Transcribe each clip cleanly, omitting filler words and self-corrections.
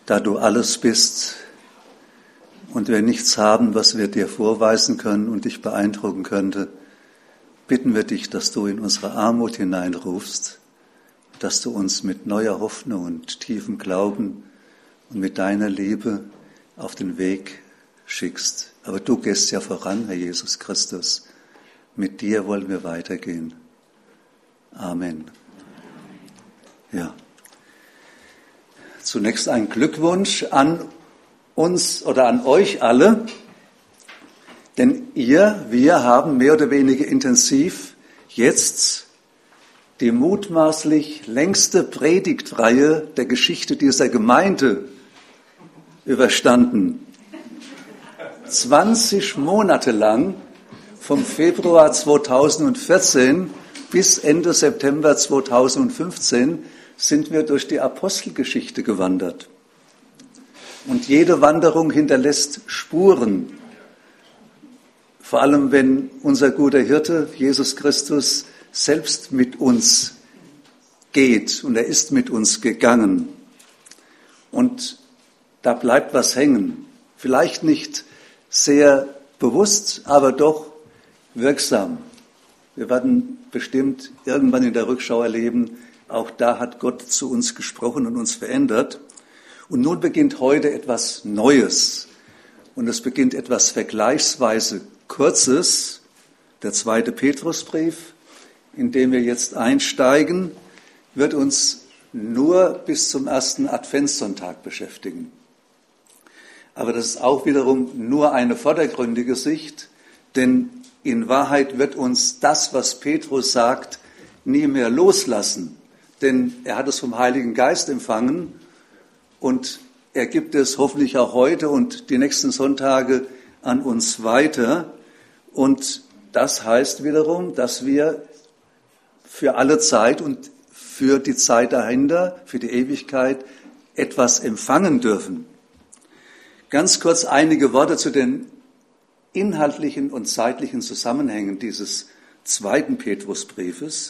da du alles bist und wir nichts haben, was wir dir vorweisen können und dich beeindrucken könnte, bitten wir dich, dass du in unsere Armut hineinrufst, dass du uns mit neuer Hoffnung und tiefem Glauben und mit deiner Liebe auf den Weg schickst. Aber du gehst ja voran, Herr Jesus Christus. Mit dir wollen wir weitergehen. Amen. Ja. Zunächst ein Glückwunsch an uns oder an euch alle, denn wir haben mehr oder weniger intensiv jetzt die mutmaßlich längste Predigtreihe der Geschichte dieser Gemeinde überstanden. 20 Monate lang, vom Februar 2014 bis Ende September 2015, sind wir durch die Apostelgeschichte gewandert. Und jede Wanderung hinterlässt Spuren. Vor allem, wenn unser guter Hirte, Jesus Christus, selbst mit uns geht. Und er ist mit uns gegangen. Und da bleibt was hängen. Vielleicht nicht sehr bewusst, aber doch wirksam. Wir werden bestimmt irgendwann in der Rückschau erleben, auch da hat Gott zu uns gesprochen und uns verändert. Und nun beginnt heute etwas Neues. Und es beginnt etwas vergleichsweise Kurzes, der 2. Petrusbrief, in dem wir jetzt einsteigen, wird uns nur bis zum ersten Adventssonntag beschäftigen. Aber das ist auch wiederum nur eine vordergründige Sicht, denn in Wahrheit wird uns das, was Petrus sagt, nie mehr loslassen. Denn er hat es vom Heiligen Geist empfangen und er gibt es hoffentlich auch heute und die nächsten Sonntage an uns weiter. Und das heißt wiederum, dass wir für alle Zeit und für die Zeit dahinter, für die Ewigkeit, etwas empfangen dürfen. Ganz kurz einige Worte zu den inhaltlichen und zeitlichen Zusammenhängen dieses 2. Petrusbriefes.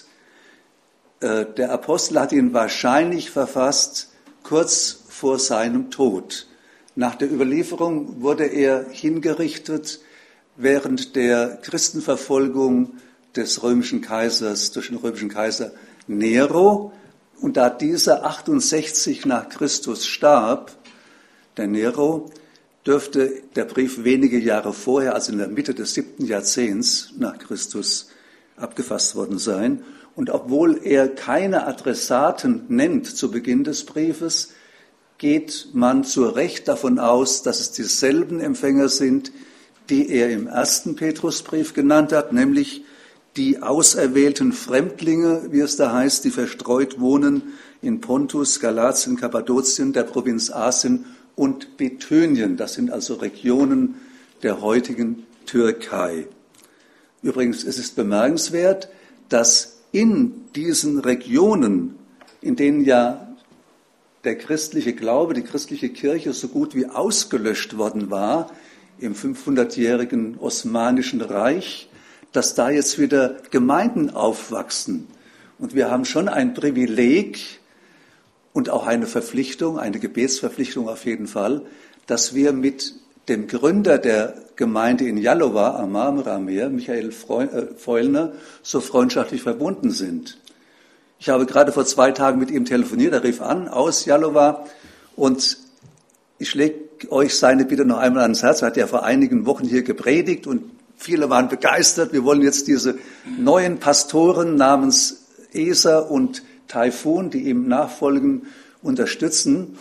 Der Apostel hat ihn wahrscheinlich verfasst kurz vor seinem Tod. Nach der Überlieferung wurde er hingerichtet während der Christenverfolgung des römischen Kaisers, durch den römischen Kaiser Nero. Und da dieser 68 nach Christus starb, der Nero, dürfte der Brief wenige Jahre vorher, also in der Mitte des 7. Jahrzehnts nach Christus, abgefasst worden sein. Und obwohl er keine Adressaten nennt zu Beginn des Briefes, geht man zu Recht davon aus, dass es dieselben Empfänger sind, die er im 1. Petrusbrief genannt hat, nämlich die auserwählten Fremdlinge, wie es da heißt, die verstreut wohnen in Pontus, Galatien, Kappadokien, der Provinz Asien und Bithynien. Das sind also Regionen der heutigen Türkei. Übrigens, es ist bemerkenswert, dass in diesen Regionen, in denen ja der christliche Glaube, die christliche Kirche so gut wie ausgelöscht worden war im 500-jährigen Osmanischen Reich, dass da jetzt wieder Gemeinden aufwachsen. Und wir haben schon ein Privileg und auch eine Verpflichtung, eine Gebetsverpflichtung auf jeden Fall, dass wir mit dem Gründer der Gemeinde in Jalowa am Marmarameer, Michael Feulner, so freundschaftlich verbunden sind. Ich habe gerade vor 2 Tagen mit ihm telefoniert, er rief an aus Jalowa und ich lege euch seine Bitte noch einmal ans Herz. Er hat ja vor einigen Wochen hier gepredigt und viele waren begeistert. Wir wollen jetzt diese neuen Pastoren namens Esa und Taifun, die ihm nachfolgen, unterstützen.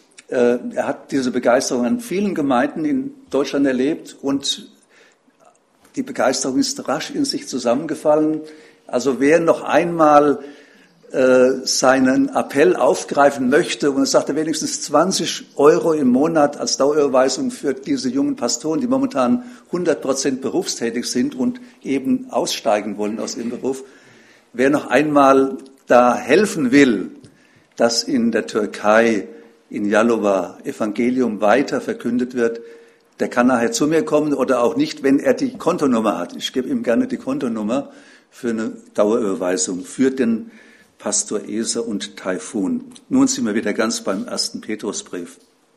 Er hat diese Begeisterung an vielen Gemeinden in Deutschland erlebt und die Begeisterung ist rasch in sich zusammengefallen. Also wer noch einmal seinen Appell aufgreifen möchte und er sagte wenigstens 20 € im Monat als Dauerüberweisung für diese jungen Pastoren, die momentan 100% berufstätig sind und eben aussteigen wollen aus ihrem Beruf. Wer noch einmal da helfen will, dass in der Türkei, in Jalowa, Evangelium weiter verkündet wird, der kann nachher zu mir kommen oder auch nicht, wenn er die Kontonummer hat. Ich gebe ihm gerne die Kontonummer für eine Dauerüberweisung für den Pastor Esa und Taifun. Nun sind wir wieder ganz beim 1. Petrusbrief.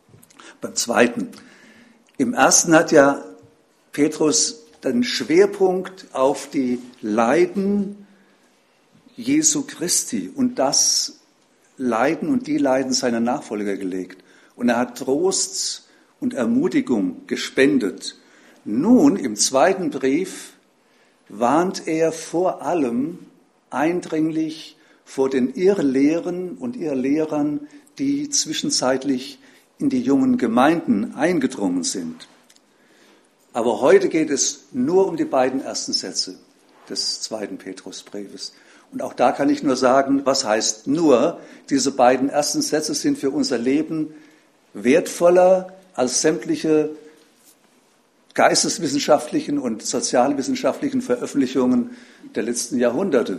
Beim zweiten. Im ersten hat ja Petrus den Schwerpunkt auf die Leiden Jesu Christi und das Leiden und die Leiden seiner Nachfolger gelegt. Und er hat Trost und Ermutigung gespendet. Nun, im zweiten Brief, warnt er vor allem eindringlich vor den Irrlehren und Irrlehrern, die zwischenzeitlich in die jungen Gemeinden eingedrungen sind. Aber heute geht es nur um die beiden ersten Sätze des zweiten Petrusbriefes. Und auch da kann ich nur sagen, was heißt nur? Diese beiden ersten Sätze sind für unser Leben wertvoller als sämtliche geisteswissenschaftlichen und sozialwissenschaftlichen Veröffentlichungen der letzten Jahrhunderte.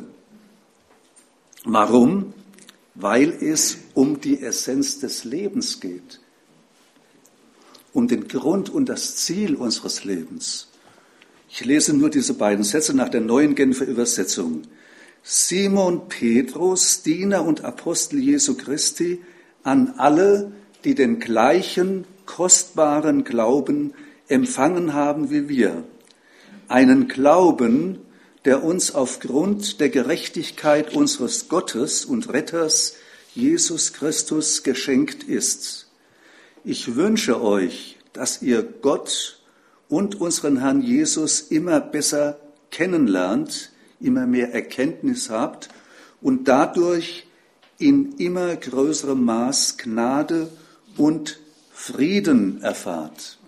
Warum? Weil es um die Essenz des Lebens geht, um den Grund und das Ziel unseres Lebens. Ich lese nur diese beiden Sätze nach der Neuen Genfer Übersetzung. Simon Petrus, Diener und Apostel Jesu Christi, an alle, die den gleichen kostbaren Glauben empfangen haben wie wir. Einen Glauben, der uns aufgrund der Gerechtigkeit unseres Gottes und Retters Jesus Christus geschenkt ist. Ich wünsche euch, dass ihr Gott und unseren Herrn Jesus immer besser kennenlernt, immer mehr Erkenntnis habt und dadurch in immer größerem Maß Gnade und Frieden erfahrt.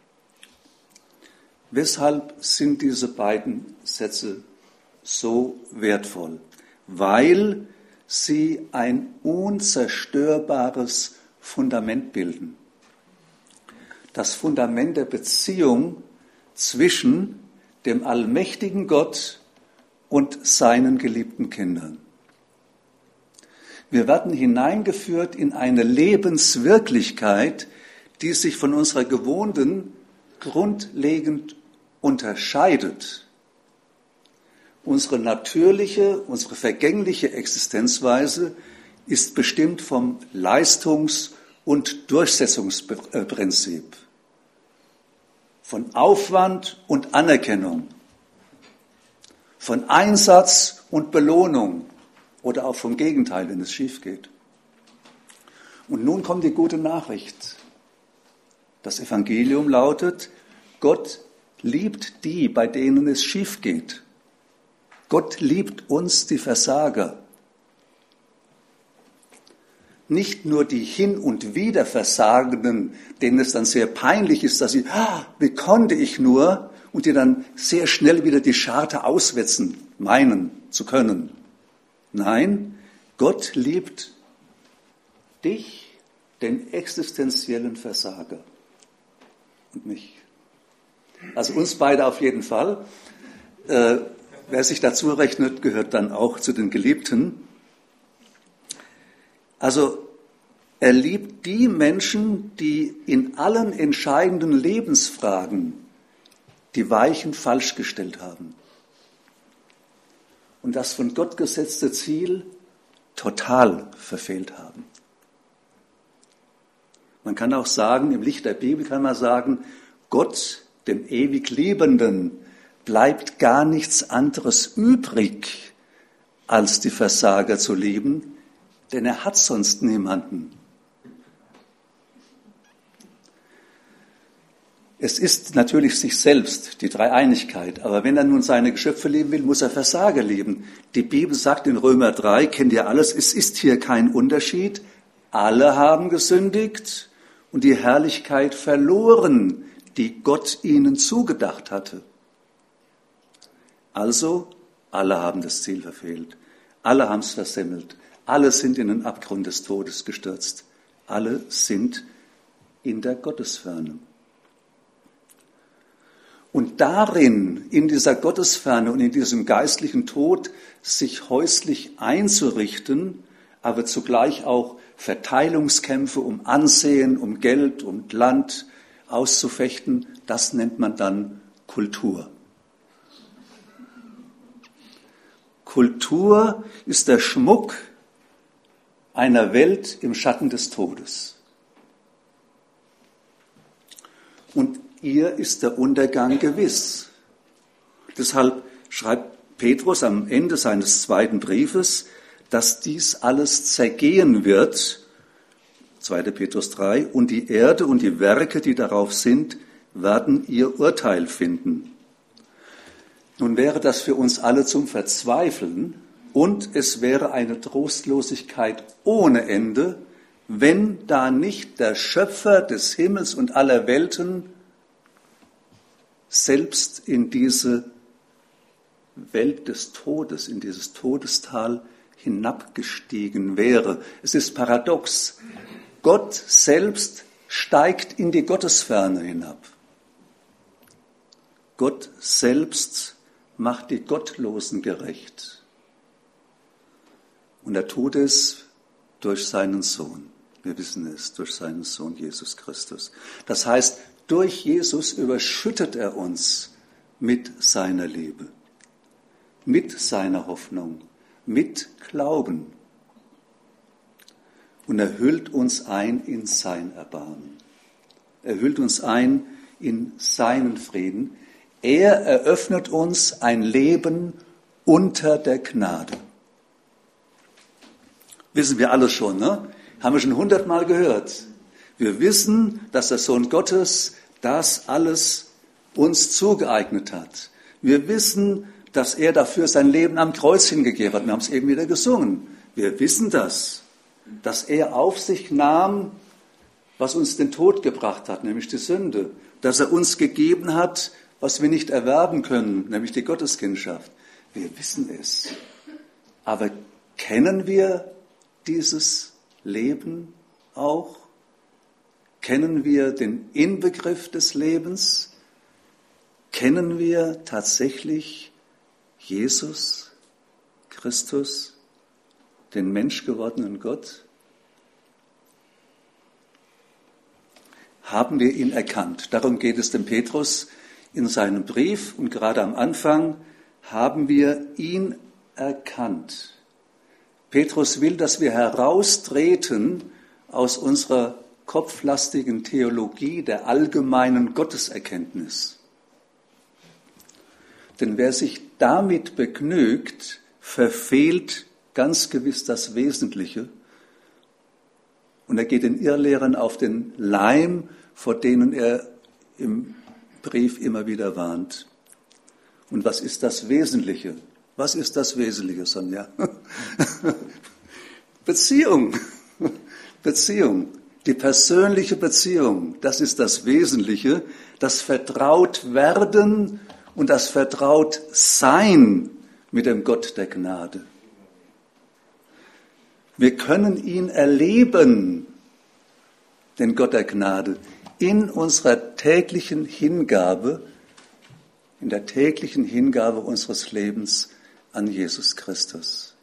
Weshalb sind diese beiden Sätze so wertvoll? Weil sie ein unzerstörbares Fundament bilden. Das Fundament der Beziehung zwischen dem allmächtigen Gott und seinen geliebten Kindern. Wir werden hineingeführt in eine Lebenswirklichkeit, die sich von unserer gewohnten grundlegend unterscheidet. Unsere natürliche, unsere vergängliche Existenzweise ist bestimmt vom Leistungs- und Durchsetzungsprinzip, von Aufwand und Anerkennung, von Einsatz und Belohnung oder auch vom Gegenteil, wenn es schief geht. Und nun kommt die gute Nachricht. Das Evangelium lautet, Gott liebt die, bei denen es schief geht. Gott liebt uns, die Versager. Nicht nur die Hin- und Wiederversagenden, denen es dann sehr peinlich ist, dass sie, wie konnte ich nur, und die dann sehr schnell wieder die Scharte auswetzen, meinen zu können. Nein, Gott liebt dich, den existenziellen Versager, und mich. Also uns beide auf jeden Fall. Wer sich dazu rechnet, gehört dann auch zu den Geliebten. Also er liebt die Menschen, die in allen entscheidenden Lebensfragen die Weichen falsch gestellt haben und das von Gott gesetzte Ziel total verfehlt haben. Man kann auch sagen, im Licht der Bibel kann man sagen, Gott, dem ewig Liebenden, bleibt gar nichts anderes übrig, als die Versager zu lieben, denn er hat sonst niemanden. Es ist natürlich sich selbst, die Dreieinigkeit, aber wenn er nun seine Geschöpfe lieben will, muss er Versager lieben. Die Bibel sagt in Römer 3, kennt ihr alles, es ist hier kein Unterschied, alle haben gesündigt und die Herrlichkeit verloren, die Gott ihnen zugedacht hatte. Also, alle haben das Ziel verfehlt, alle haben es versemmelt, alle sind in den Abgrund des Todes gestürzt, alle sind in der Gottesferne. Und darin, in dieser Gottesferne und in diesem geistlichen Tod, sich häuslich einzurichten, aber zugleich auch Verteilungskämpfe um Ansehen, um Geld, um Land auszufechten, das nennt man dann Kultur. Kultur ist der Schmuck einer Welt im Schatten des Todes. und ihr ist der Untergang gewiss. Deshalb schreibt Petrus am Ende seines zweiten Briefes, dass dies alles zergehen wird, 2. Petrus 3, und die Erde und die Werke, die darauf sind, werden ihr Urteil finden. Nun wäre das für uns alle zum Verzweifeln und es wäre eine Trostlosigkeit ohne Ende, wenn da nicht der Schöpfer des Himmels und aller Welten selbst in diese Welt des Todes, in dieses Todestal hinabgestiegen wäre. Es ist paradox. Gott selbst steigt in die Gottesferne hinab. Gott selbst macht die Gottlosen gerecht. Und er tut es durch seinen Sohn. Wir wissen es, durch seinen Sohn Jesus Christus. Das heißt, durch Jesus überschüttet er uns mit seiner Liebe, mit seiner Hoffnung, mit Glauben. Und er hüllt uns ein in sein Erbarmen. Er hüllt uns ein in seinen Frieden. Er eröffnet uns ein Leben unter der Gnade. Wissen wir alle schon, ne? Haben wir schon 100-mal gehört. Wir wissen, dass der Sohn Gottes das alles uns zugeeignet hat. Wir wissen, dass er dafür sein Leben am Kreuz hingegeben hat. Wir haben es eben wieder gesungen. Wir wissen das, dass er auf sich nahm, was uns den Tod gebracht hat, nämlich die Sünde. Dass er uns gegeben hat, was wir nicht erwerben können, nämlich die Gotteskindschaft. Wir wissen es. Aber kennen wir dieses Leben auch? Kennen wir den Inbegriff des Lebens? Kennen wir tatsächlich Jesus Christus, den menschgewordenen Gott? Haben wir ihn erkannt? Darum geht es dem Petrus in seinem Brief und gerade am Anfang haben wir ihn erkannt. Petrus will, dass wir heraustreten aus unserer kopflastigen Theologie der allgemeinen Gotteserkenntnis. Denn wer sich damit begnügt, verfehlt ganz gewiss das Wesentliche und er geht den Irrlehrern auf den Leim, vor denen er im Brief immer wieder warnt. Und was ist das Wesentliche? Was ist das Wesentliche, Sonja? Beziehung. Beziehung. Die persönliche Beziehung, das ist das Wesentliche. Das Vertrautwerden und das Vertrautsein mit dem Gott der Gnade. Wir können ihn erleben, den Gott der Gnade, in unserer täglichen Hingabe, in der täglichen Hingabe unseres Lebens an Jesus Christus.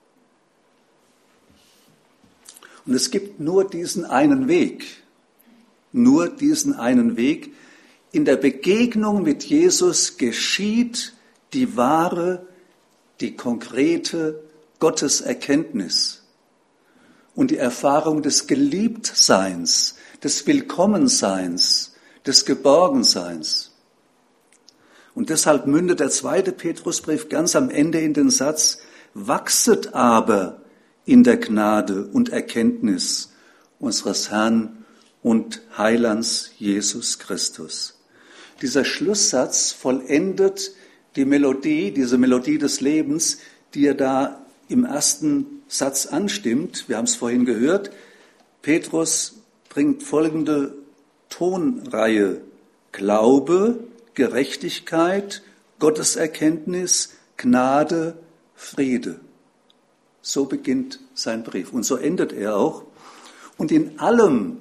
Und es gibt nur diesen einen Weg, nur diesen einen Weg. In der Begegnung mit Jesus geschieht die wahre, die konkrete Gotteserkenntnis und die Erfahrung des Geliebtseins, des Willkommenseins, des Geborgenseins. Und deshalb mündet der 2. Petrusbrief ganz am Ende in den Satz: Wachset aber in der Gnade und Erkenntnis unseres Herrn und Heilands Jesus Christus. Dieser Schlusssatz vollendet die Melodie, diese Melodie des Lebens, die er da im ersten Satz anstimmt. Wir haben es vorhin gehört. Petrus bringt folgende Tonreihe: Glaube, Gerechtigkeit, Gotteserkenntnis, Gnade, Friede. So beginnt sein Brief und so endet er auch. Und in allem,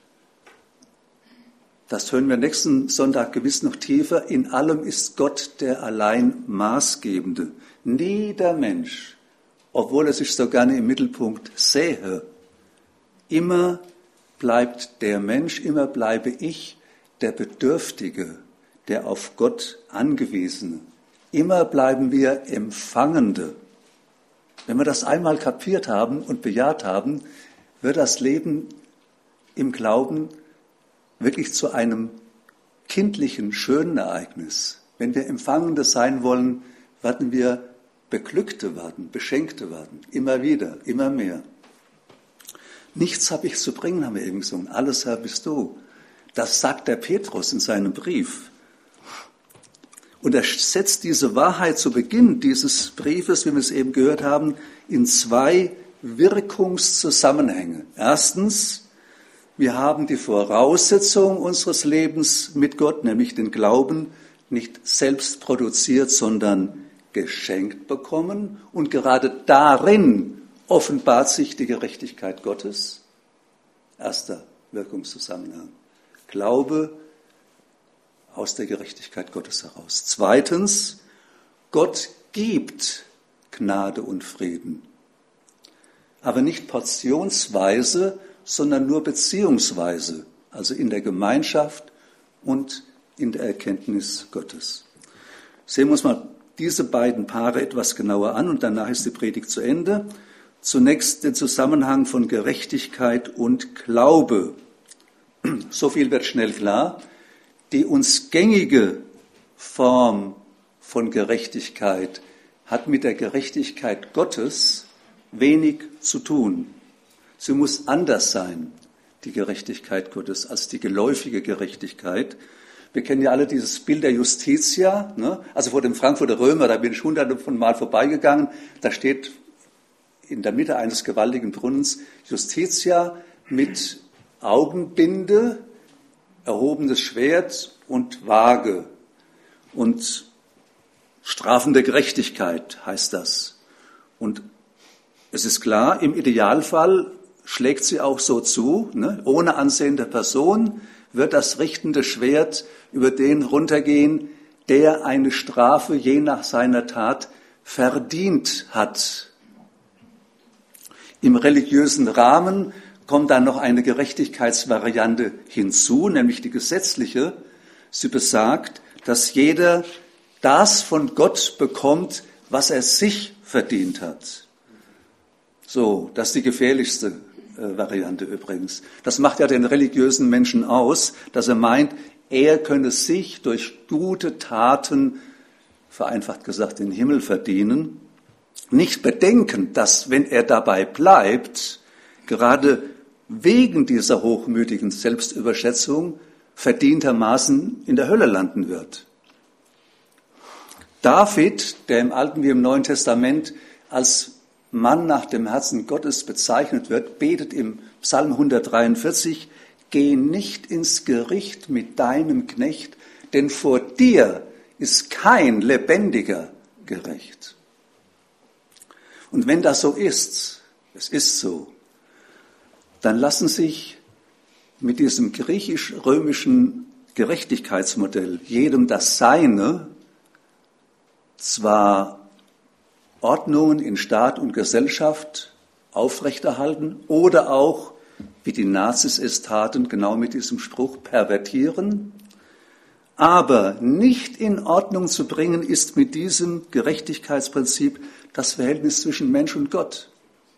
das hören wir nächsten Sonntag gewiss noch tiefer, in allem ist Gott der allein Maßgebende. Nie der Mensch, obwohl er sich so gerne im Mittelpunkt sähe. Immer bleibt der Mensch, immer bleibe ich der Bedürftige, der auf Gott Angewiesene. Immer bleiben wir Empfangende. Wenn wir das einmal kapiert haben und bejaht haben, wird das Leben im Glauben wirklich zu einem kindlichen, schönen Ereignis. Wenn wir Empfangende sein wollen, werden wir Beglückte werden, Beschenkte werden. Immer wieder, immer mehr. Nichts habe ich zu bringen, haben wir eben gesungen. Alles, Herr, bist du. Das sagt der Petrus in seinem Brief. Und er setzt diese Wahrheit zu Beginn dieses Briefes, wie wir es eben gehört haben, in zwei Wirkungszusammenhänge. Erstens, wir haben die Voraussetzung unseres Lebens mit Gott, nämlich den Glauben, nicht selbst produziert, sondern geschenkt bekommen. Und gerade darin offenbart sich die Gerechtigkeit Gottes. Erster Wirkungszusammenhang. Glaube aus der Gerechtigkeit Gottes heraus. Zweitens, Gott gibt Gnade und Frieden. Aber nicht portionsweise, sondern nur beziehungsweise, also in der Gemeinschaft und in der Erkenntnis Gottes. Sehen wir uns mal diese beiden Paare etwas genauer an und danach ist die Predigt zu Ende. Zunächst den Zusammenhang von Gerechtigkeit und Glaube. So viel wird schnell klar. Die uns gängige Form von Gerechtigkeit hat mit der Gerechtigkeit Gottes wenig zu tun. Sie muss anders sein, die Gerechtigkeit Gottes, als die geläufige Gerechtigkeit. Wir kennen ja alle dieses Bild der Justitia, ne? Also vor dem Frankfurter Römer, da bin ich hunderte von Mal vorbeigegangen, da steht in der Mitte eines gewaltigen Brunnens Justitia mit Augenbinde, erhobenes Schwert und Waage. Und strafende Gerechtigkeit heißt das. Und es ist klar, im Idealfall schlägt sie auch so zu, ne? Ohne Ansehen der Person wird das richtende Schwert über den runtergehen, der eine Strafe je nach seiner Tat verdient hat. Im religiösen Rahmen kommt dann noch eine Gerechtigkeitsvariante hinzu, nämlich die gesetzliche. Sie besagt, dass jeder das von Gott bekommt, was er sich verdient hat. So, das ist die gefährlichste Variante übrigens. Das macht ja den religiösen Menschen aus, dass er meint, er könne sich durch gute Taten, vereinfacht gesagt, den Himmel verdienen. Nicht bedenken, dass, wenn er dabei bleibt, gerade wegen dieser hochmütigen Selbstüberschätzung verdientermaßen in der Hölle landen wird. David, der im Alten wie im Neuen Testament als Mann nach dem Herzen Gottes bezeichnet wird, betet im Psalm 143, geh nicht ins Gericht mit deinem Knecht, denn vor dir ist kein Lebendiger gerecht. Und wenn das so ist, es ist so, dann lassen sich mit diesem griechisch-römischen Gerechtigkeitsmodell, jedem das Seine, zwar Ordnungen in Staat und Gesellschaft aufrechterhalten oder auch, wie die Nazis es taten, genau mit diesem Spruch pervertieren. Aber nicht in Ordnung zu bringen ist mit diesem Gerechtigkeitsprinzip das Verhältnis zwischen Mensch und Gott.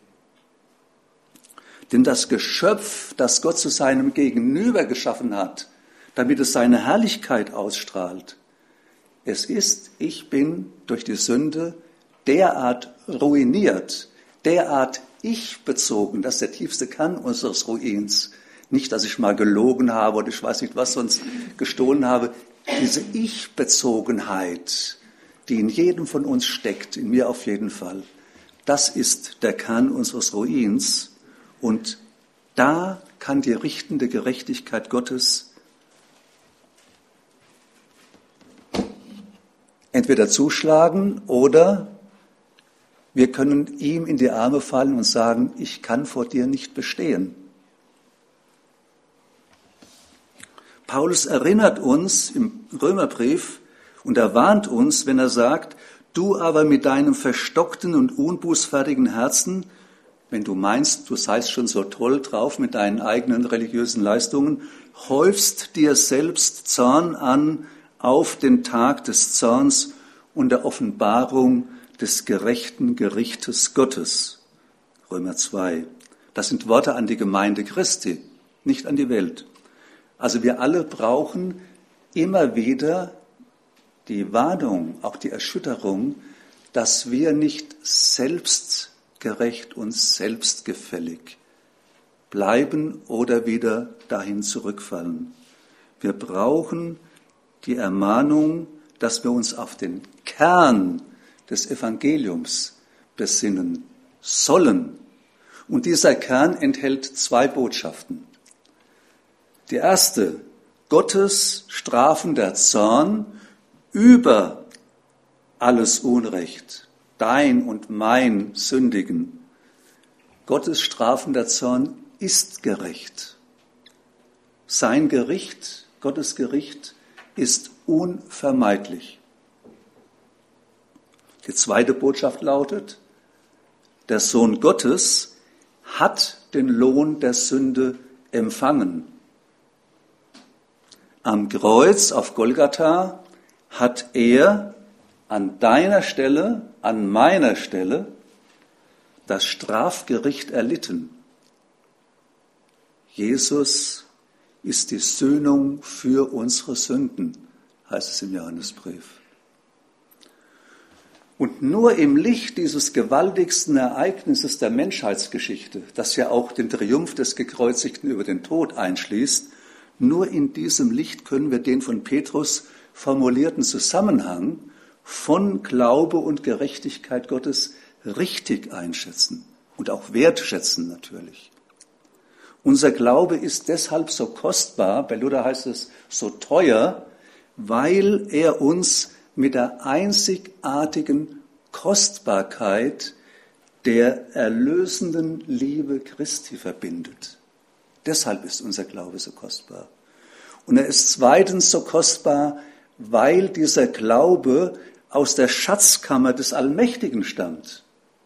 Denn das Geschöpf, das Gott zu seinem Gegenüber geschaffen hat, damit es seine Herrlichkeit ausstrahlt, es ist, ich bin durch die Sünde derart ruiniert, derart ich-bezogen, das ist der tiefste Kern unseres Ruins. Nicht, dass ich mal gelogen habe oder ich weiß nicht was, sonst gestohlen habe. Diese Ich-Bezogenheit, die in jedem von uns steckt, in mir auf jeden Fall, das ist der Kern unseres Ruins. Und da kann die richtende Gerechtigkeit Gottes entweder zuschlagen oder wir können ihm in die Arme fallen und sagen, ich kann vor dir nicht bestehen. Paulus erinnert uns im Römerbrief und er warnt uns, wenn er sagt, du aber mit deinem verstockten und unbußfertigen Herzen, wenn du meinst, du seist schon so toll drauf mit deinen eigenen religiösen Leistungen, häufst dir selbst Zorn an auf den Tag des Zorns und der Offenbarung des gerechten Gerichtes Gottes. Römer 2. Das sind Worte an die Gemeinde Christi, nicht an die Welt. Also wir alle brauchen immer wieder die Warnung, auch die Erschütterung, dass wir nicht selbstgerecht und selbstgefällig bleiben oder wieder dahin zurückfallen. Wir brauchen die Ermahnung, dass wir uns auf den Kern des Evangeliums besinnen sollen. Und dieser Kern enthält 2 Botschaften. Die erste, Gottes strafender Zorn über alles Unrecht, dein und mein Sündigen. Gottes strafender Zorn ist gerecht. Sein Gericht, Gottes Gericht, ist unvermeidlich. Die zweite Botschaft lautet, der Sohn Gottes hat den Lohn der Sünde empfangen. Am Kreuz auf Golgatha hat er an deiner Stelle, an meiner Stelle, das Strafgericht erlitten. Jesus ist die Sühnung für unsere Sünden, heißt es im Johannesbrief. Und nur im Licht dieses gewaltigsten Ereignisses der Menschheitsgeschichte, das ja auch den Triumph des Gekreuzigten über den Tod einschließt, nur in diesem Licht können wir den von Petrus formulierten Zusammenhang von Glaube und Gerechtigkeit Gottes richtig einschätzen und auch wertschätzen natürlich. Unser Glaube ist deshalb so kostbar, bei Luther heißt es so teuer, weil er uns mit der einzigartigen Kostbarkeit der erlösenden Liebe Christi verbindet. Deshalb ist unser Glaube so kostbar. Und er ist zweitens so kostbar, weil dieser Glaube aus der Schatzkammer des Allmächtigen stammt.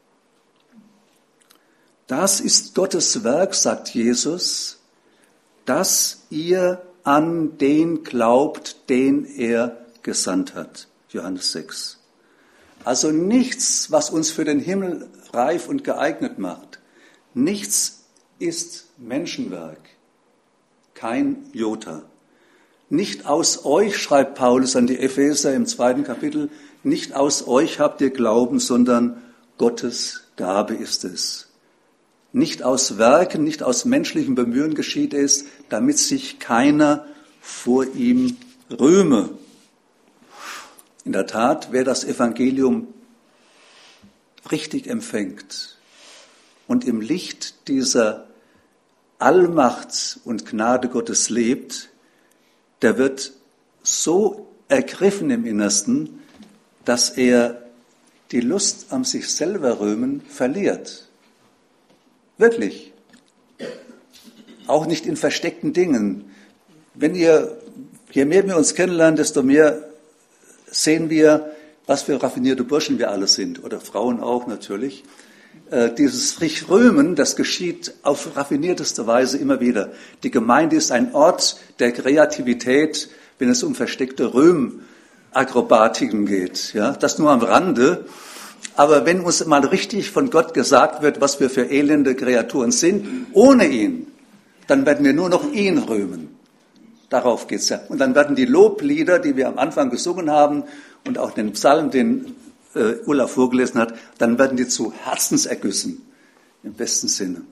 Das ist Gottes Werk, sagt Jesus, dass ihr an den glaubt, den er gesandt hat. Johannes 6. Also nichts, was uns für den Himmel reif und geeignet macht. Nichts ist Menschenwerk. Kein Jota. Nicht aus euch, schreibt Paulus an die Epheser im 2. Kapitel, nicht aus euch habt ihr Glauben, sondern Gottes Gabe ist es. Nicht aus Werken, nicht aus menschlichem Bemühen geschieht es, damit sich keiner vor ihm rühme. In der Tat, wer das Evangelium richtig empfängt und im Licht dieser Allmacht und Gnade Gottes lebt, der wird so ergriffen im Innersten, dass er die Lust am sich selber rühmen verliert. Wirklich. Auch nicht in versteckten Dingen. Je mehr wir uns kennenlernen, desto mehr sehen wir, was für raffinierte Burschen wir alle sind. Oder Frauen auch natürlich. Dieses sich rühmen, das geschieht auf raffinierteste Weise immer wieder. Die Gemeinde ist ein Ort der Kreativität, wenn es um versteckte Rühmakrobatiken geht. Ja, das nur am Rande. Aber wenn uns mal richtig von Gott gesagt wird, was wir für elende Kreaturen sind, ohne ihn, dann werden wir nur noch ihn rühmen. Darauf geht's ja. Und dann werden die Loblieder, die wir am Anfang gesungen haben und auch den Psalm, den Ulla vorgelesen hat, dann werden die zu Herzensergüssen, im besten Sinne.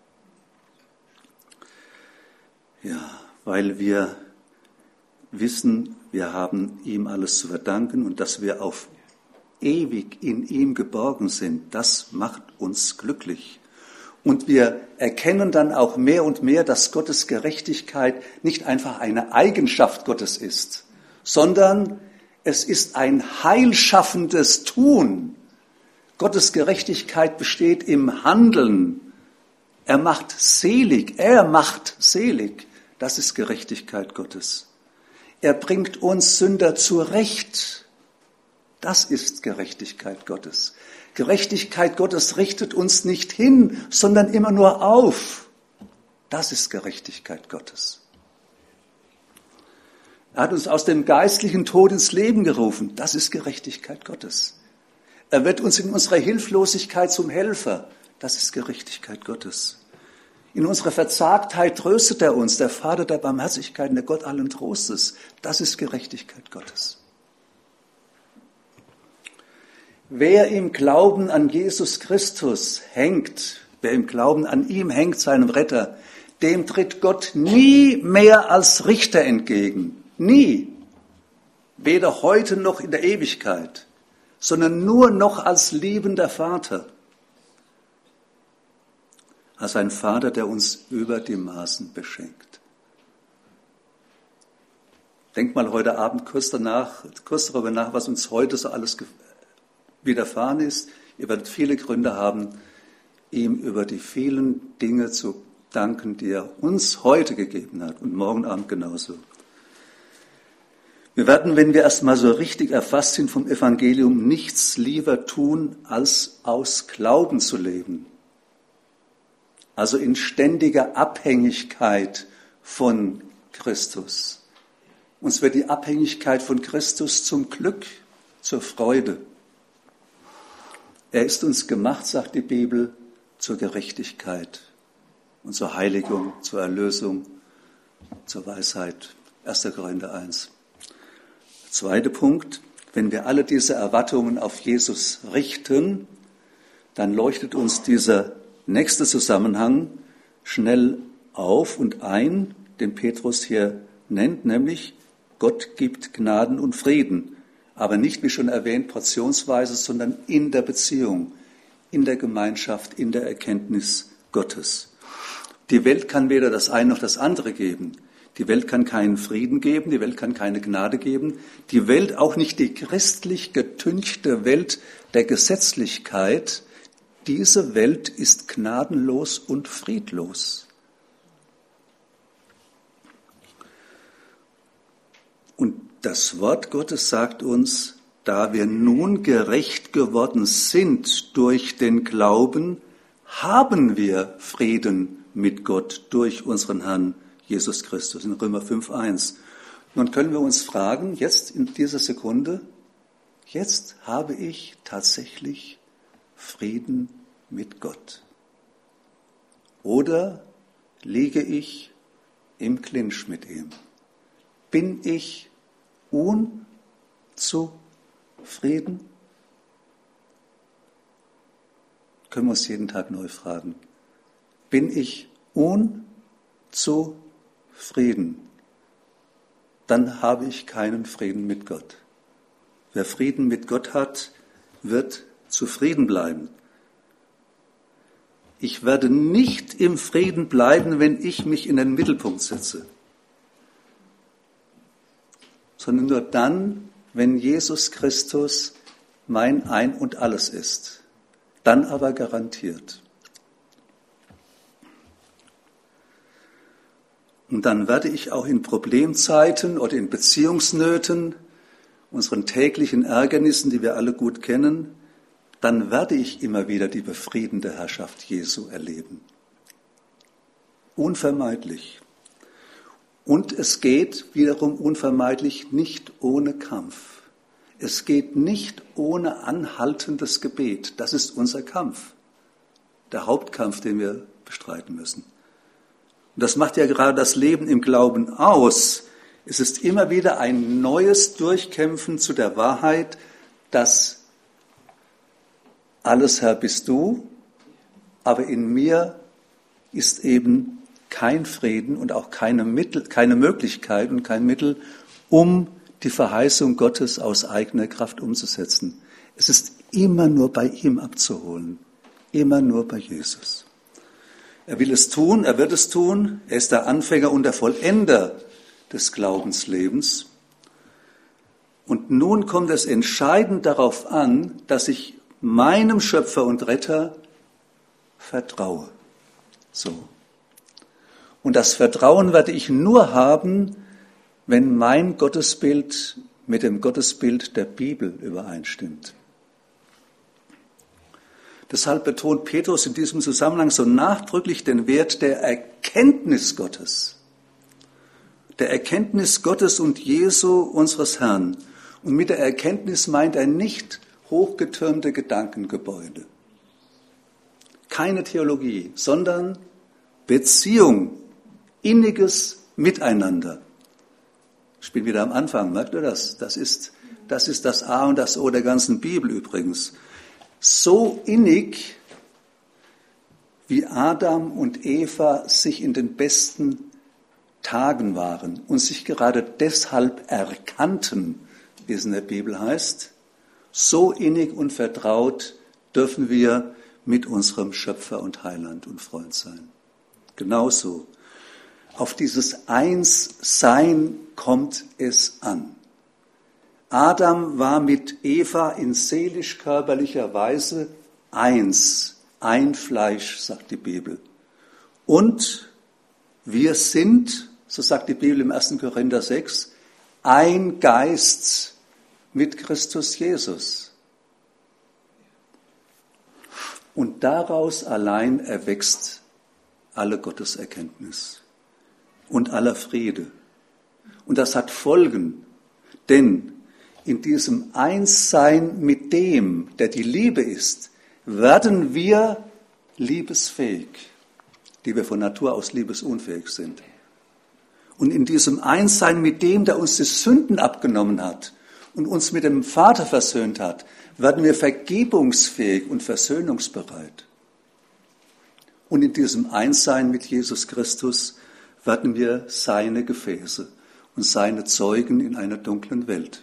Ja, weil wir wissen, wir haben ihm alles zu verdanken und dass wir auf ewig in ihm geborgen sind, das macht uns glücklich. Und wir erkennen dann auch mehr und mehr, dass Gottes Gerechtigkeit nicht einfach eine Eigenschaft Gottes ist, sondern es ist ein heilschaffendes Tun. Gottes Gerechtigkeit besteht im Handeln. Er macht selig. Das ist Gerechtigkeit Gottes. Er bringt uns Sünder zurecht. Das ist Gerechtigkeit Gottes. Gerechtigkeit Gottes richtet uns nicht hin, sondern immer nur auf. Das ist Gerechtigkeit Gottes. Er hat uns aus dem geistlichen Tod ins Leben gerufen. Das ist Gerechtigkeit Gottes. Er wird uns in unserer Hilflosigkeit zum Helfer. Das ist Gerechtigkeit Gottes. In unserer Verzagtheit tröstet er uns, der Vater der Barmherzigkeit und der Gott allen Trostes. Das ist Gerechtigkeit Gottes. Wer im Glauben an Jesus Christus hängt, wer im Glauben an ihm hängt, seinem Retter, dem tritt Gott nie mehr als Richter entgegen. Nie. Weder heute noch in der Ewigkeit, sondern nur noch als liebender Vater. Als ein Vater, der uns über die Maßen beschenkt. Denkt mal heute Abend kurz darüber nach, was uns heute so alles widerfahren ist. Ihr werdet viele Gründe haben, ihm über die vielen Dinge zu danken, die er uns heute gegeben hat und morgen Abend genauso. Wir werden, wenn wir erstmal so richtig erfasst sind vom Evangelium, nichts lieber tun, als aus Glauben zu leben. Also in ständiger Abhängigkeit von Christus. Uns wird die Abhängigkeit von Christus zum Glück, zur Freude. Er ist uns gemacht, sagt die Bibel, zur Gerechtigkeit und zur Heiligung, zur Erlösung, zur Weisheit. 1. Korinther 1. Zweiter Punkt, wenn wir alle diese Erwartungen auf Jesus richten, dann leuchtet uns dieser nächste Zusammenhang schnell auf und ein, den Petrus hier nennt, nämlich Gott gibt Gnaden und Frieden. Aber nicht, wie schon erwähnt, portionsweise, sondern in der Beziehung, in der Gemeinschaft, in der Erkenntnis Gottes. Die Welt kann weder das eine noch das andere geben. Die Welt kann keinen Frieden geben, die Welt kann keine Gnade geben. Die Welt, auch nicht die christlich getünchte Welt der Gesetzlichkeit, diese Welt ist gnadenlos und friedlos. Und das Wort Gottes sagt uns, da wir nun gerecht geworden sind durch den Glauben, haben wir Frieden mit Gott durch unseren Herrn Jesus Christus. In Römer 5,1. Nun können wir uns fragen, jetzt in dieser Sekunde, jetzt habe ich tatsächlich Frieden mit Gott. Oder liege ich im Clinch mit ihm? Bin ich unzufrieden? Können wir uns jeden Tag neu fragen. Bin ich unzufrieden? Dann habe ich keinen Frieden mit Gott. Wer Frieden mit Gott hat, wird zufrieden bleiben. Ich werde nicht im Frieden bleiben, wenn ich mich in den Mittelpunkt setze, sondern nur dann, wenn Jesus Christus mein Ein und Alles ist. Dann aber garantiert. Und dann werde ich auch in Problemzeiten oder in Beziehungsnöten, unseren täglichen Ärgernissen, die wir alle gut kennen, dann werde ich immer wieder die befriedende Herrschaft Jesu erleben. Unvermeidlich. Und es geht wiederum unvermeidlich nicht ohne Kampf. Es geht nicht ohne anhaltendes Gebet. Das ist unser Kampf. Der Hauptkampf, den wir bestreiten müssen. Und das macht ja gerade das Leben im Glauben aus. Es ist immer wieder ein neues Durchkämpfen zu der Wahrheit, dass alles, Herr, bist du, aber in mir ist eben kein Frieden und auch keine Möglichkeit und kein Mittel, um die Verheißung Gottes aus eigener Kraft umzusetzen. Es ist immer nur bei ihm abzuholen, immer nur bei Jesus. Er will es tun, er wird es tun, er ist der Anfänger und der Vollender des Glaubenslebens. Und nun kommt es entscheidend darauf an, dass ich meinem Schöpfer und Retter vertraue. So. Und das Vertrauen werde ich nur haben, wenn mein Gottesbild mit dem Gottesbild der Bibel übereinstimmt. Deshalb betont Petrus in diesem Zusammenhang so nachdrücklich den Wert der Erkenntnis Gottes. Der Erkenntnis Gottes und Jesu, unseres Herrn. Und mit der Erkenntnis meint er nicht hochgetürmte Gedankengebäude. Keine Theologie, sondern Beziehung, inniges Miteinander. Ich bin wieder am Anfang, merkt ihr das? Das ist das A und das O der ganzen Bibel übrigens. So innig, wie Adam und Eva sich in den besten Tagen waren und sich gerade deshalb erkannten, wie es in der Bibel heißt, so innig und vertraut dürfen wir mit unserem Schöpfer und Heiland und Freund sein. Genauso. Auf dieses Einssein kommt es an. Adam war mit Eva in seelisch-körperlicher Weise eins, ein Fleisch, sagt die Bibel. Und wir sind, so sagt die Bibel im 1. Korinther 6, ein Geist mit Christus Jesus. Und daraus allein erwächst alle Gotteserkenntnis und aller Friede. Und das hat Folgen, denn in diesem Einssein mit dem, der die Liebe ist, werden wir liebesfähig, die wir von Natur aus liebesunfähig sind. Und in diesem Einssein mit dem, der uns die Sünden abgenommen hat und uns mit dem Vater versöhnt hat, werden wir vergebungsfähig und versöhnungsbereit. Und in diesem Einssein mit Jesus Christus werden wir seine Gefäße und seine Zeugen in einer dunklen Welt.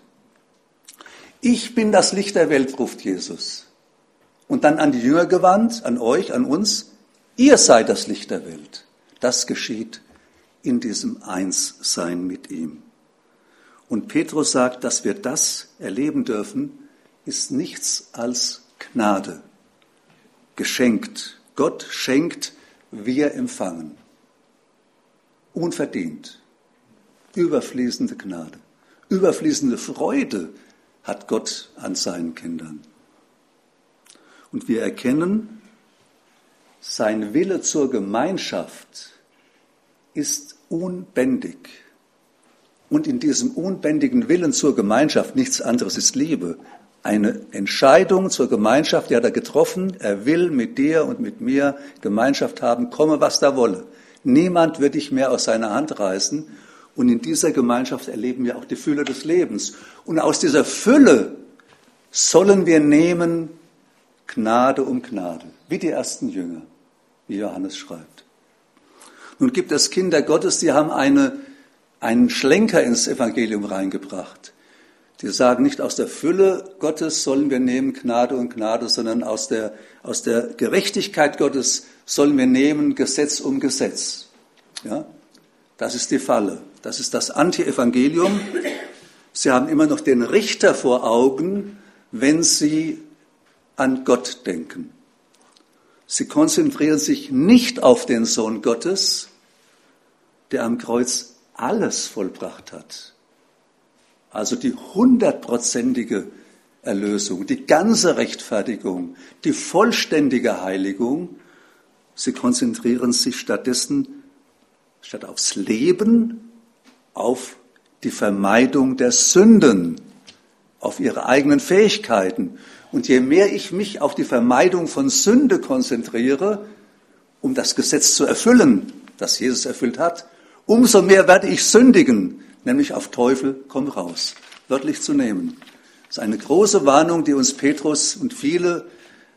Ich bin das Licht der Welt, ruft Jesus. Und dann an die Jünger gewandt, an euch, an uns, ihr seid das Licht der Welt. Das geschieht in diesem Einssein mit ihm. Und Petrus sagt, dass wir das erleben dürfen, ist nichts als Gnade. Geschenkt. Gott schenkt, wir empfangen. Unverdient. Überfließende Gnade. Überfließende Freude hat Gott an seinen Kindern. Und wir erkennen, sein Wille zur Gemeinschaft ist unbändig. Und in diesem unbändigen Willen zur Gemeinschaft, nichts anderes ist Liebe. Eine Entscheidung zur Gemeinschaft, die hat er getroffen. Er will mit dir und mit mir Gemeinschaft haben, komme was da wolle. Niemand wird dich mehr aus seiner Hand reißen. Und in dieser Gemeinschaft erleben wir auch die Fülle des Lebens. Und aus dieser Fülle sollen wir nehmen Gnade um Gnade, wie die ersten Jünger, wie Johannes schreibt. Nun gibt es Kinder Gottes, die haben einen Schlenker ins Evangelium reingebracht. Die sagen nicht, aus der Fülle Gottes sollen wir nehmen Gnade und Gnade, sondern aus der Gerechtigkeit Gottes sollen wir nehmen Gesetz um Gesetz. Ja? Das ist die Falle. Das ist das Anti-Evangelium. Sie haben immer noch den Richter vor Augen, wenn sie an Gott denken. Sie konzentrieren sich nicht auf den Sohn Gottes, der am Kreuz alles vollbracht hat. Also die 100%ige Erlösung, die ganze Rechtfertigung, die vollständige Heiligung. Sie konzentrieren sich stattdessen, statt aufs Leben, auf die Vermeidung der Sünden, auf ihre eigenen Fähigkeiten. Und je mehr ich mich auf die Vermeidung von Sünde konzentriere, um das Gesetz zu erfüllen, das Jesus erfüllt hat, umso mehr werde ich sündigen, nämlich auf Teufel komm raus, wörtlich zu nehmen. Das ist eine große Warnung, die uns Petrus und viele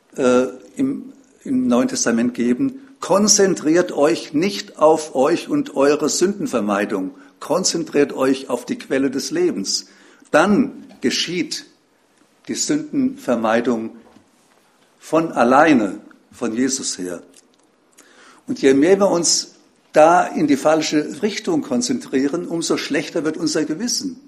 im Neuen Testament geben. Konzentriert euch nicht auf euch und eure Sündenvermeidung. Konzentriert euch auf die Quelle des Lebens. Dann geschieht die Sündenvermeidung von alleine, von Jesus her. Und je mehr wir uns da in die falsche Richtung konzentrieren, umso schlechter wird unser Gewissen.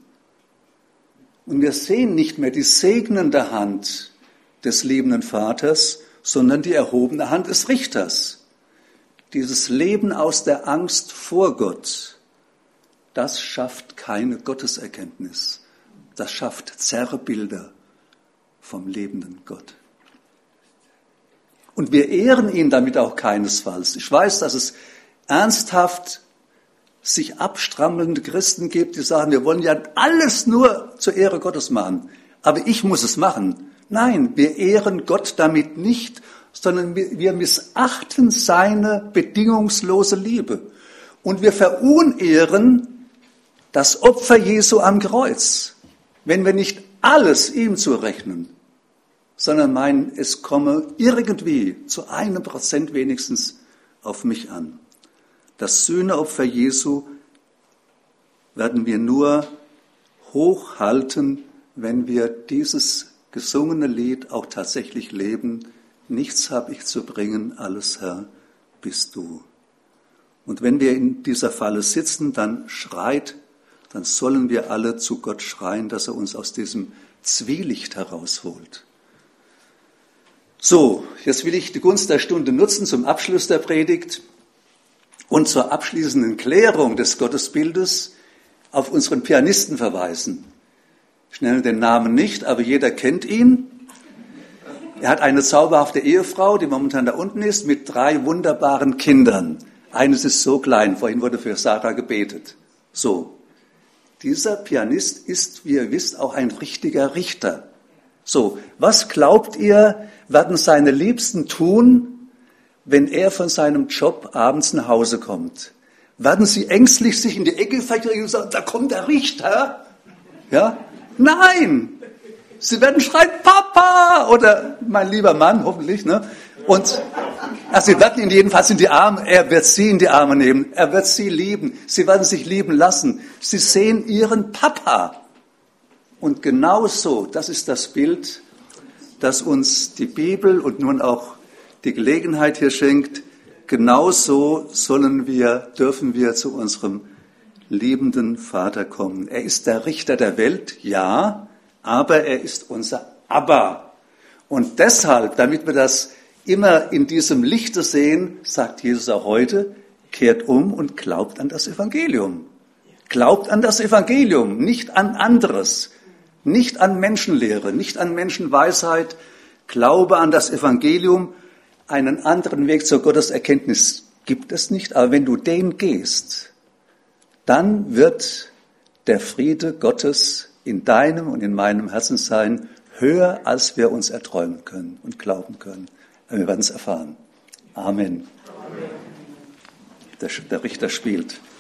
Und wir sehen nicht mehr die segnende Hand des liebenden Vaters, sondern die erhobene Hand des Richters. Dieses Leben aus der Angst vor Gott, das schafft keine Gotteserkenntnis. Das schafft Zerrbilder vom lebenden Gott. Und wir ehren ihn damit auch keinesfalls. Ich weiß, dass es ernsthaft sich abstrammelnde Christen gibt, die sagen, wir wollen ja alles nur zur Ehre Gottes machen, aber ich muss es machen. Nein, wir ehren Gott damit nicht, sondern wir missachten seine bedingungslose Liebe. Und wir verunehren das Opfer Jesu am Kreuz, wenn wir nicht alles ihm zurechnen, sondern meinen, es komme irgendwie zu 1% wenigstens auf mich an. Das Sühneopfer Jesu werden wir nur hochhalten, wenn wir dieses gesungene Lied auch tatsächlich leben. Nichts habe ich zu bringen, alles Herr bist du. Und wenn wir in dieser Falle sitzen, dann sollen wir alle zu Gott schreien, dass er uns aus diesem Zwielicht herausholt. So, jetzt will ich die Gunst der Stunde nutzen zum Abschluss der Predigt und zur abschließenden Klärung des Gottesbildes auf unseren Pianisten verweisen. Ich nenne den Namen nicht, aber jeder kennt ihn. Er hat eine zauberhafte Ehefrau, die momentan da unten ist, mit 3 wunderbaren Kindern. Eines ist so klein, vorhin wurde für Sarah gebetet. So, dieser Pianist ist, wie ihr wisst, auch ein richtiger Richter. So, was glaubt ihr, werden seine Liebsten tun, wenn er von seinem Job abends nach Hause kommt? Werden sie ängstlich sich in die Ecke verkriechen und sagen, da kommt der Richter? Ja? Nein! Sie werden schreien, Papa! Oder mein lieber Mann, hoffentlich, ne? Und sie werden ihn jedenfalls in die Arme, er wird sie in die Arme nehmen, er wird sie lieben, sie werden sich lieben lassen. Sie sehen ihren Papa. Und genauso, das ist das Bild, das uns die Bibel und nun auch die Gelegenheit hier schenkt, genauso dürfen wir zu unserem liebenden Vater kommen. Er ist der Richter der Welt, ja, aber er ist unser Abba. Und deshalb, damit wir das immer in diesem Lichte sehen, sagt Jesus auch heute, kehrt um und glaubt an das Evangelium. Glaubt an das Evangelium, nicht an anderes, nicht an Menschenlehre, nicht an Menschenweisheit. Glaube an das Evangelium. Einen anderen Weg zur Gotteserkenntnis gibt es nicht, aber wenn du den gehst, dann wird der Friede Gottes in deinem und in meinem Herzen sein, höher als wir uns erträumen können und glauben können. Wir werden es erfahren. Amen. Der Richter spielt.